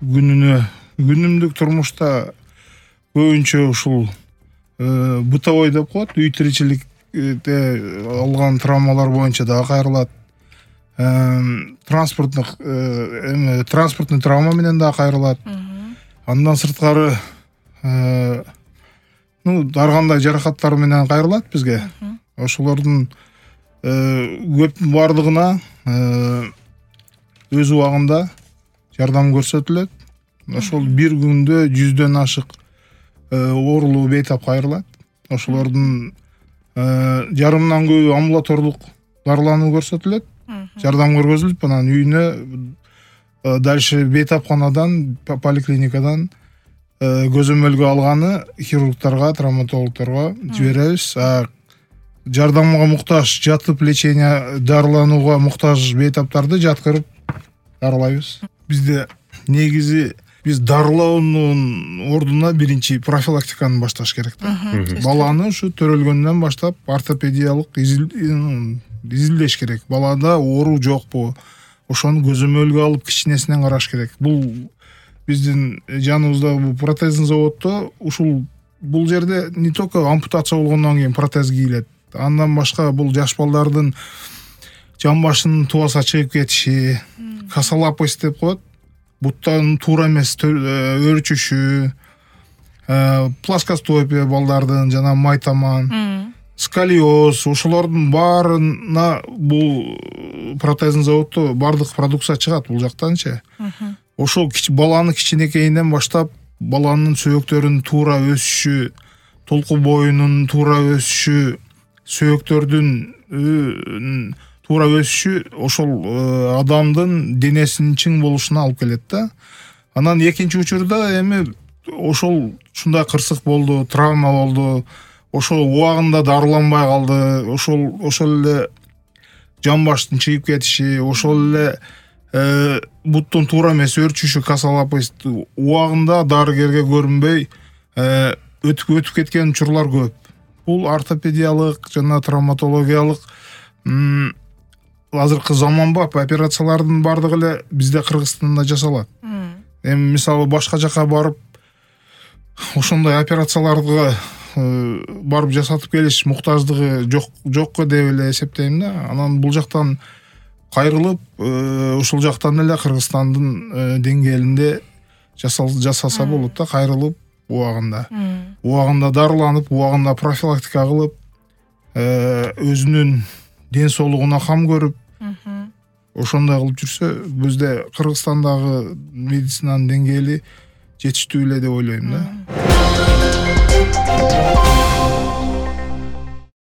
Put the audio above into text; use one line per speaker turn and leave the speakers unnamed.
күнүмдүк турмушта көбүнчө ушул бытовой деп коет, үй тиричиликте алган травмалар боюнча дагы кайрылат. Транспортный травма менен дагы кайрылат. Андан сырткары ар кандай жаракаттар менен кайрылат бизге. Ошолордун көп бардыгына өз убагында жардам көрсөтүлөт. Ошол бир күндө 100дөн ашык оорулуу бейтап кайрылат. Ошолордун жарымынан көбү амбулаторлук дарылануу көрсөтүлөт. Жардам көргөзүлүп, анан үйүнө дальше бейтапканадан, поликлиникадан көзөмөлгө алганы хирургдарга, травматологдорго жиберебиз. Жардамга муктаж, жатып лечение, дарыланууга муктаж бейтаптарды жаткырып дарылайбыз. Бизде негизи биз дарылоонун ордуна биринчи профилактиканы башташ керек да. Баланы ушу төрөлгөндөн баштап ортопедиялык изилдеш керек. Балада оору жокпу? Ошону көзөмөлгө алып кичинесинен караш керек. Бул биздин жаныбызда протездин заводдо бул жерде не только ампутация болгондон кийин протез кийилет. Андан башка бул жаш балдардын жан башынын тубаса чыгып кетиши, косолапость деп коет. Буттан туура эмес өрчүшү, плоскостопия балдардын, жана майтаман, сколиоз, ошолордун баарына бул протездин заводдо бардык продукция чыгат бул жактанчы. Ошол баланы кичинекейинен баштап баланын сөөктөрүнүн туура өсүшү, толку боюнун туура өсүшү, сөөктөрдүн туура өсүшү ошол адамдын денесинин чың болушуна алып келет да. Анан экинчи учурда эми ошол ушундай кырсык болду, травма болду, ошол убагында дарыланбай калды, ошол эле жан баштын чыгып кетиши, ошол эле буттун туура эмес өрчүшү, косолапость убагында дарыгерге көрүнбөй өтүп кеткен учурлар көп. Бул ортопедиялык жана травматологиялык азыркы заманбап операциялардын бардыгы эле бизде Кыргызстанда жасалат. Эми мисалы башка жака барып ошондой операцияларга барып жасатып келиш муктаждыгы жокко деп эле эсептейм да. Анан бул жактан кайрылып, ушул жактан эле Кыргызстандын деңгээлинде жасаса болот да, кайрылып убагында дарыланып, убагында профилактика кылып, өзүнүн ден соолугуна кам көрүп, ошондой кылып жүрсө, бизде Кыргызстандагы медицинанын деңгээли жетиштүү эле деп ойлойм да.